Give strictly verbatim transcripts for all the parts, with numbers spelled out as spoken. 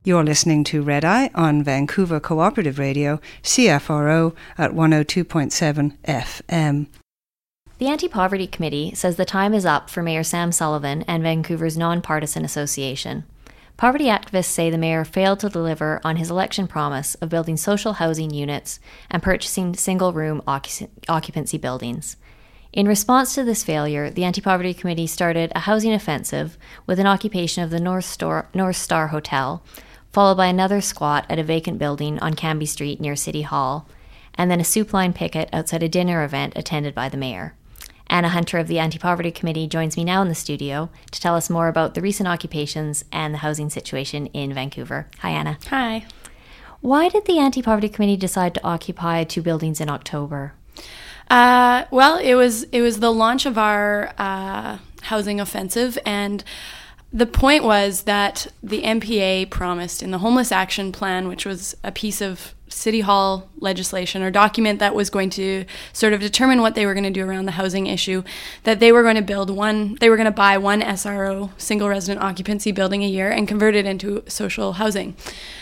You're listening to Red Eye on Vancouver Cooperative Radio, C F R O at one oh two point seven F M. The Anti-Poverty Committee says the time is up for Mayor Sam Sullivan and Vancouver's non-partisan association. Poverty activists say the mayor failed to deliver on his election promise of building social housing units and purchasing single-room occupancy buildings. In response to this failure, the Anti-Poverty Committee started a housing offensive with an occupation of the North Star, North Star Hotel, followed by another squat at a vacant building on Cambie Street near City Hall, and then a soup line picket outside a dinner event attended by the mayor. Anna Hunter of the Anti-Poverty Committee joins me now in the studio to tell us more about the recent occupations and the housing situation in Vancouver. Hi, Anna. Hi. Why did the Anti-Poverty Committee decide to occupy two buildings in October? Uh, well, it was it was the launch of our uh, housing offensive, and the point was that the M P A promised in the Homeless Action Plan, which was a piece of City Hall legislation or document that was going to sort of determine what they were going to do around the housing issue, that they were going to build one, they were going to buy one S R O, single resident occupancy building a year, and convert it into social housing.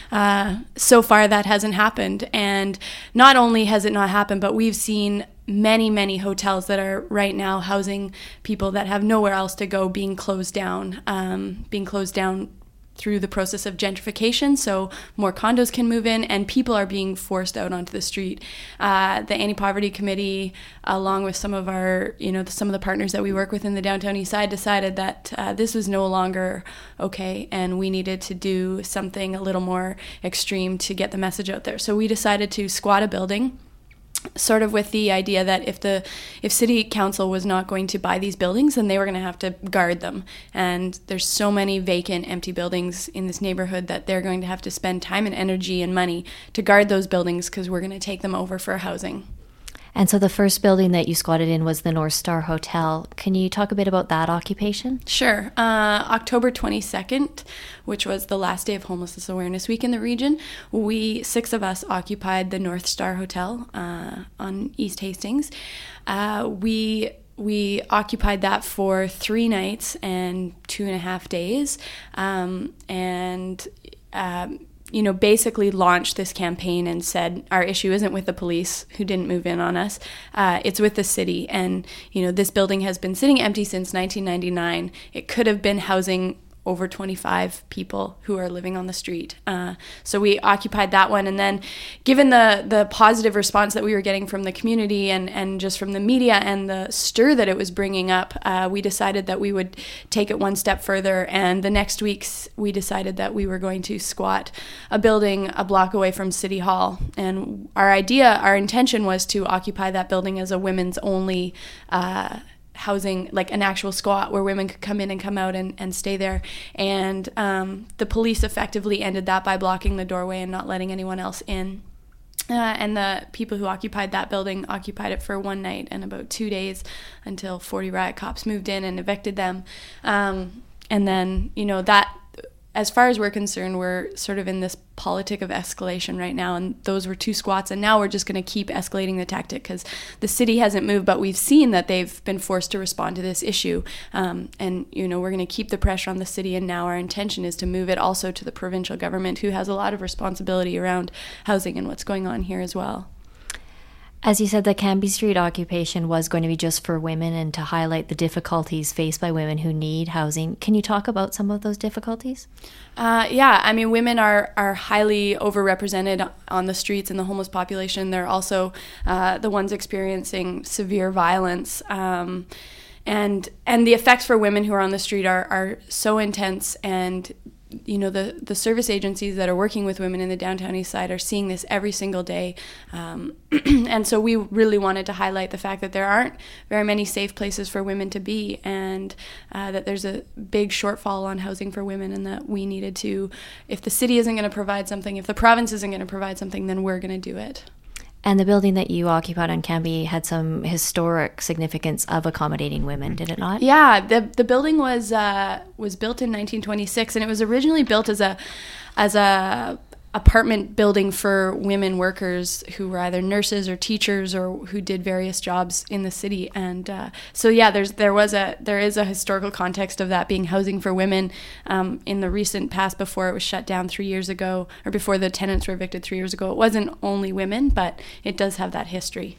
Uh, so far, that hasn't happened. And not only has it not happened, but we've seen many, many hotels that are right now housing people that have nowhere else to go being closed down, um, being closed down through the process of gentrification, so more condos can move in and people are being forced out onto the street. Uh, the Anti-Poverty Committee, along with some of our, you know, some of the partners that we work with in the downtown east side, decided that uh, this was no longer okay and we needed to do something a little more extreme to get the message out there. So we decided to squat a building, sort of with the idea that if the if city council was not going to buy these buildings, then they were going to have to guard them. And there's so many vacant, empty buildings in this neighborhood that they're going to have to spend time and energy and money to guard those buildings because we're going to take them over for housing. And so the first building that you squatted in was the North Star Hotel. Can you talk a bit about that occupation? Sure. Uh, October twenty-second, which was the last day of Homelessness Awareness Week in the region, we, six of us, occupied the North Star Hotel uh, on East Hastings. Uh, we we occupied that for three nights and two and a half days. Um, and... Um, you know, basically launched this campaign and said our issue isn't with the police who didn't move in on us. Uh, it's with the city. And, you know, this building has been sitting empty since nineteen ninety-nine. It could have been housing over twenty-five people who are living on the street. Uh, so we occupied that one. And then given the the positive response that we were getting from the community and, and just from the media and the stir that it was bringing up, uh, we decided that we would take it one step further. And the next weeks, we decided that we were going to squat a building a block away from City Hall. And our idea, our intention was to occupy that building as a women's only uh housing, like an actual squat where women could come in and come out and, and stay there. And um, the police effectively ended that by blocking the doorway and not letting anyone else in. Uh, and the people who occupied that building occupied it for one night and about two days until forty riot cops moved in and evicted them. Um, and then, you know, that, as far as we're concerned, we're sort of in this politic of escalation right now, and those were two squats, and now we're just going to keep escalating the tactic because the city hasn't moved, but we've seen that they've been forced to respond to this issue, um, and you know we're going to keep the pressure on the city, and now our intention is to move it also to the provincial government, who has a lot of responsibility around housing and what's going on here as well. As you said, the Cambie Street occupation was going to be just for women and to highlight the difficulties faced by women who need housing. Can you talk about some of those difficulties? Uh, yeah, I mean, women are, are highly overrepresented on the streets in the homeless population. They're also uh, the ones experiencing severe violence. Um, and and the effects for women who are on the street are, are so intense, and you know, the, the service agencies that are working with women in the downtown east side are seeing this every single day. Um, and so we really wanted to highlight the fact that there aren't very many safe places for women to be, and uh, that there's a big shortfall on housing for women, and that we needed to, if the city isn't going to provide something, if the province isn't going to provide something, then we're going to do it. And the building that you occupied on Cambie had some historic significance of accommodating women, did it not? Yeah, the the building was uh, was built in nineteen twenty-six, and it was originally built as a as a apartment building for women workers who were either nurses or teachers or who did various jobs in the city. And uh, so yeah, there's there was a there is a historical context of that being housing for women um, in the recent past before it was shut down three years ago, or before the tenants were evicted three years ago. It wasn't only women, but it does have that history.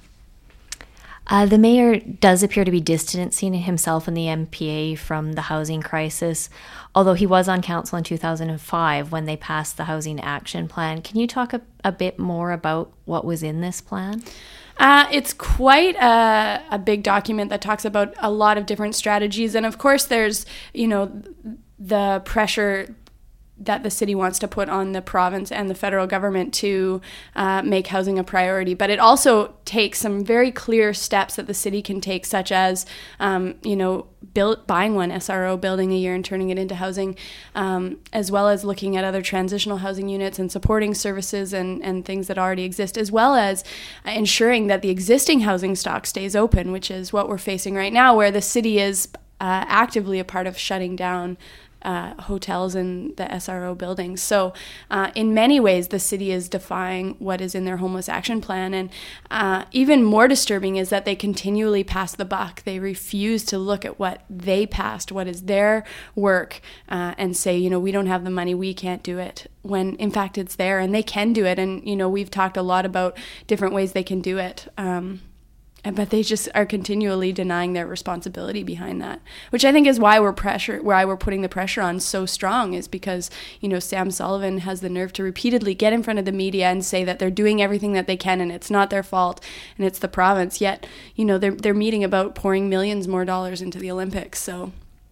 Uh, the mayor does appear to be distancing himself and the M P A from the housing crisis, although he was on council in two thousand five when they passed the Housing Action Plan. Can you talk a, a bit more about what was in this plan? Uh, it's quite a, a big document that talks about a lot of different strategies. And of course, there's, you know, the pressure that the city wants to put on the province and the federal government to uh, make housing a priority. But it also takes some very clear steps that the city can take, such as, um, you know, build, buying one S R O building a year and turning it into housing, um, as well as looking at other transitional housing units and supporting services and, and things that already exist, as well as ensuring that the existing housing stock stays open, which is what we're facing right now, where the city is uh, actively a part of shutting down Uh, hotels and the S R O buildings. So uh, in many ways, the city is defying what is in their homeless action plan. And uh, even more disturbing is that they continually pass the buck. They refuse to look at what they passed, what is their work, uh, and say, you know, we don't have the money, we can't do it, when in fact it's there and they can do it. And, you know, we've talked a lot about different ways they can do it. Um, But they just are continually denying their responsibility behind that, which I think is why we're pressure, why we're putting the pressure on so strong, is because, you know, Sam Sullivan has the nerve to repeatedly get in front of the media and say that they're doing everything that they can and it's not their fault and it's the province. Yet, you know, they're they're meeting about pouring millions more dollars into the Olympics. So,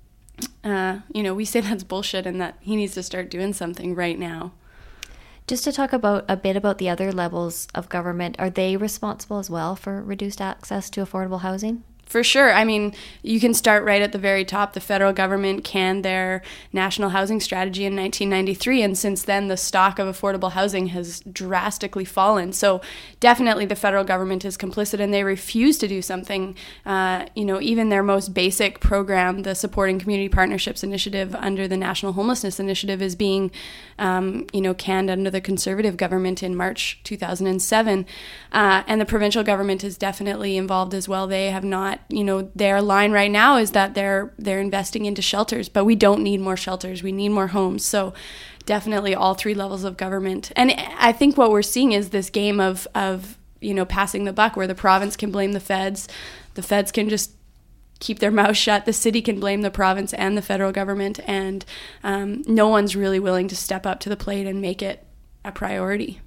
uh, you know, we say that's bullshit and that he needs to start doing something right now. Just to talk about a bit about the other levels of government, are they responsible as well for reduced access to affordable housing? For sure. I mean, you can start right at the very top. The federal government canned their national housing strategy in nineteen ninety-three, and since then the stock of affordable housing has drastically fallen. So definitely the federal government is complicit, and they refuse to do something. Uh, you know, even their most basic program, the Supporting Community Partnerships Initiative under the National Homelessness Initiative, is being, um, you know, canned under the Conservative government in March two thousand seven. Uh, and the provincial government is definitely involved as well. They have not, you know, their line right now is that they're they're investing into shelters, but we don't need more shelters. We need more homes. So definitely all three levels of government. And I think what we're seeing is this game of, of you know, passing the buck, where the province can blame the feds. The feds can just keep their mouth shut. The city can blame the province and the federal government. And um, no one's really willing to step up to the plate and make it a priority.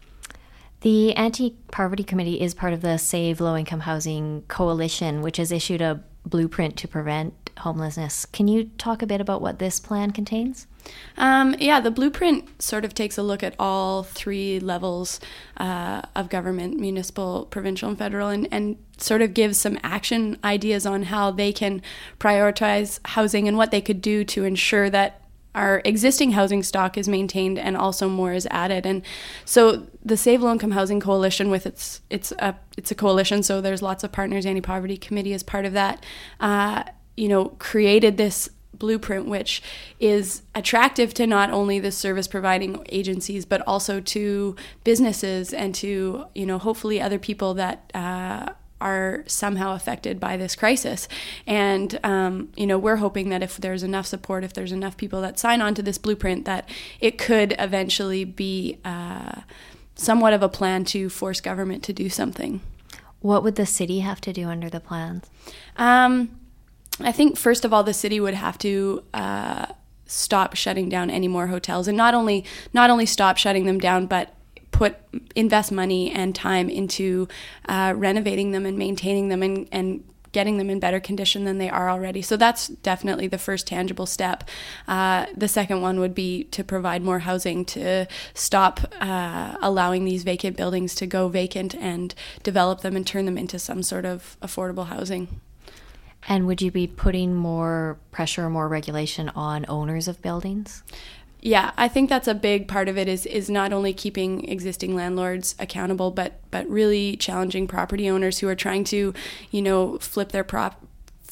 The Anti-Poverty Committee is part of the Save Low-Income Housing Coalition, which has issued a blueprint to prevent homelessness. Can you talk a bit about what this plan contains? Um, yeah, the blueprint sort of takes a look at all three levels uh, of government, municipal, provincial, and federal, and, and sort of gives some action ideas on how they can prioritize housing and what they could do to ensure that our existing housing stock is maintained and also more is added. And so the Save Low Income Housing Coalition, with its it's a it's a coalition, so there's lots of partners. Anti-Poverty Committee is part of that. Uh, you know, created this blueprint, which is attractive to not only the service providing agencies, but also to businesses and to, you know, hopefully other people that uh, are somehow affected by this crisis. And, um, you know, we're hoping that if there's enough support, if there's enough people that sign on to this blueprint, that it could eventually be uh, somewhat of a plan to force government to do something. What would the city have to do under the plans? Um, I think, first of all, the city would have to uh, stop shutting down any more hotels, and not only not only stop shutting them down, but put invest money and time into uh, renovating them and maintaining them and, and getting them in better condition than they are already. So that's definitely the first tangible step. Uh, the second one would be to provide more housing, to stop uh, allowing these vacant buildings to go vacant and develop them and turn them into some sort of affordable housing. And would you be putting more pressure or more regulation on owners of buildings? Yeah, I think that's a big part of it, is is not only keeping existing landlords accountable, but but really challenging property owners who are trying to, you know, flip their prop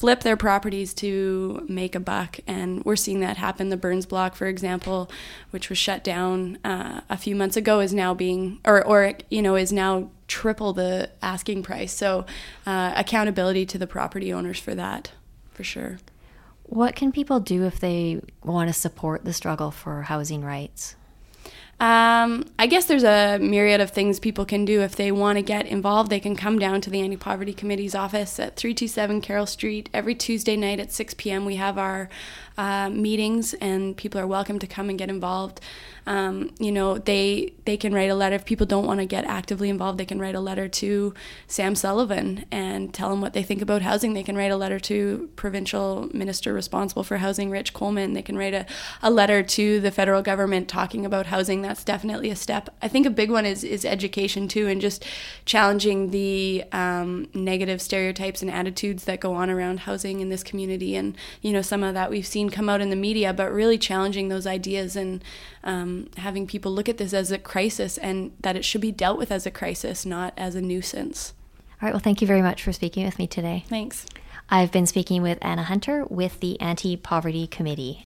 flip their properties to make a buck, and we're seeing that happen. The Burns Block, for example, which was shut down uh, a few months ago, is now being, or, or you know, is now triple the asking price. So uh, accountability to the property owners for that, for sure. What can people do if they want to support the struggle for housing rights? Um, I guess there's a myriad of things people can do. If they want to get involved, they can come down to the Anti-Poverty Committee's office at three two seven Carroll Street. Every Tuesday night at six p.m. we have our uh, meetings, and people are welcome to come and get involved. Um, you know, they they can write a letter. If people don't want to get actively involved, they can write a letter to Sam Sullivan and tell him what they think about housing. They can write a letter to Provincial Minister responsible for housing, Rich Coleman. They can write a, a letter to the federal government talking about housing. That's definitely a step. I think a big one is, is education too, and just challenging the um, negative stereotypes and attitudes that go on around housing in this community. And, you know, some of that we've seen come out in the media, but really challenging those ideas and um, having people look at this as a crisis, and that it should be dealt with as a crisis, not as a nuisance. All right, well, thank you very much for speaking with me today. Thanks. I've been speaking with Anna Hunter with the Anti-Poverty Committee.